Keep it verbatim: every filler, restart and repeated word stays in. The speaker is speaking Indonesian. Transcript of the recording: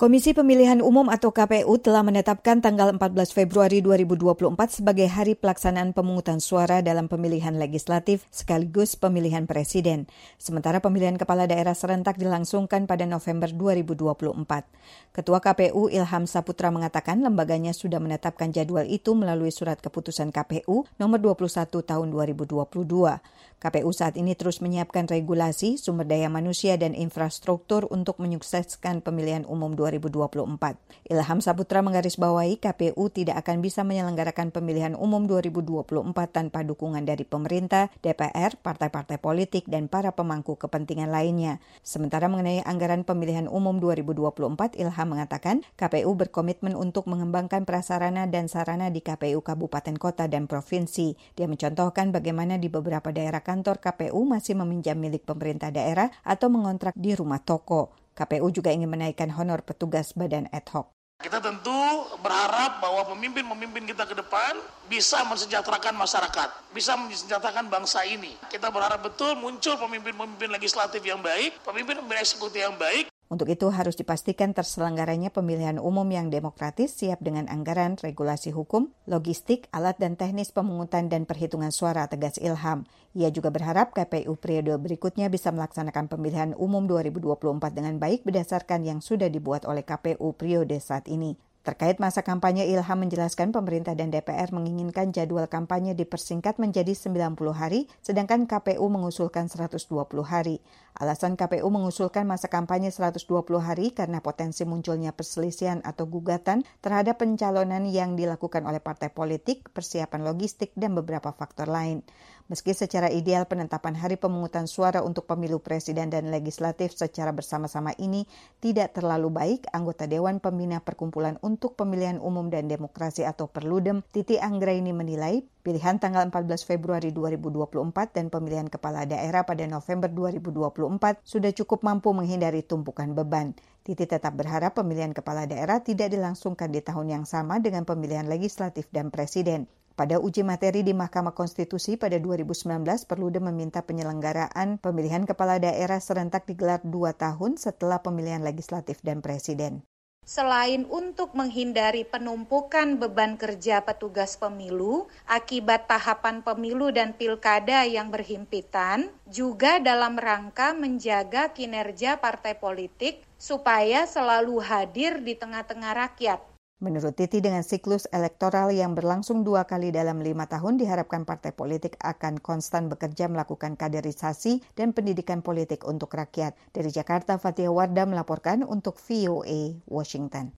Komisi Pemilihan Umum atau K P U telah menetapkan tanggal empat belas Februari dua ribu dua puluh empat sebagai hari pelaksanaan pemungutan suara dalam pemilihan legislatif sekaligus pemilihan presiden. Sementara pemilihan kepala daerah serentak dilangsungkan pada November dua ribu dua puluh empat. Ketua K P U Ilham Saputra mengatakan lembaganya sudah menetapkan jadwal itu melalui surat keputusan K P U nomor dua puluh satu tahun dua ribu dua puluh dua. K P U saat ini terus menyiapkan regulasi, sumber daya manusia dan infrastruktur untuk menyukseskan pemilihan umum dua ribu dua puluh empat. Ilham Saputra menggarisbawahi K P U tidak akan bisa menyelenggarakan pemilihan umum dua ribu dua puluh empat tanpa dukungan dari pemerintah, D P R, partai-partai politik, dan para pemangku kepentingan lainnya. Sementara mengenai anggaran pemilihan umum dua ribu dua puluh empat, Ilham mengatakan K P U berkomitmen untuk mengembangkan prasarana dan sarana di K P U kabupaten, kota, dan provinsi. Dia mencontohkan bagaimana di beberapa daerah kantor K P U masih meminjam milik pemerintah daerah atau mengontrak di rumah toko. K P U juga ingin menaikkan honor petugas badan ad hoc. Kita tentu berharap bahwa pemimpin-pemimpin kita ke depan bisa mensejahterakan masyarakat, bisa mensejahterakan bangsa ini. Kita berharap betul muncul pemimpin-pemimpin legislatif yang baik, pemimpin-pemimpin eksekutif yang baik. Untuk itu harus dipastikan terselenggaranya pemilihan umum yang demokratis, siap dengan anggaran, regulasi hukum, logistik, alat dan teknis pemungutan dan perhitungan suara, tegas Ilham. Ia juga berharap K P U periode berikutnya bisa melaksanakan pemilihan umum dua ribu dua puluh empat dengan baik berdasarkan yang sudah dibuat oleh K P U periode saat ini. Terkait masa kampanye, Ilham menjelaskan pemerintah dan D P R menginginkan jadwal kampanye dipersingkat menjadi sembilan puluh hari, sedangkan K P U mengusulkan seratus dua puluh hari. Alasan K P U mengusulkan masa kampanye seratus dua puluh hari karena potensi munculnya perselisihan atau gugatan terhadap pencalonan yang dilakukan oleh partai politik, persiapan logistik, dan beberapa faktor lain. Meski secara ideal penetapan hari pemungutan suara untuk pemilu presiden dan legislatif secara bersama-sama ini tidak terlalu baik, anggota Dewan Pembina Perkumpulan untuk Pemilihan Umum dan Demokrasi atau Perludem, Titi Anggraini menilai pilihan tanggal empat belas Februari dua ribu dua puluh empat dan pemilihan kepala daerah pada November dua ribu dua puluh empat sudah cukup mampu menghindari tumpukan beban. Titi tetap berharap pemilihan kepala daerah tidak dilangsungkan di tahun yang sama dengan pemilihan legislatif dan presiden. Pada uji materi di Mahkamah Konstitusi pada dua ribu sembilan belas, Perludem meminta penyelenggaraan pemilihan kepala daerah serentak digelar dua tahun setelah pemilihan legislatif dan presiden. Selain untuk menghindari penumpukan beban kerja petugas pemilu akibat tahapan pemilu dan pilkada yang berhimpitan, juga dalam rangka menjaga kinerja partai politik supaya selalu hadir di tengah-tengah rakyat. Menurut Titi, dengan siklus elektoral yang berlangsung dua kali dalam lima tahun, diharapkan partai politik akan konstan bekerja melakukan kaderisasi dan pendidikan politik untuk rakyat. Dari Jakarta, Fathia Wardah melaporkan untuk V O A Washington.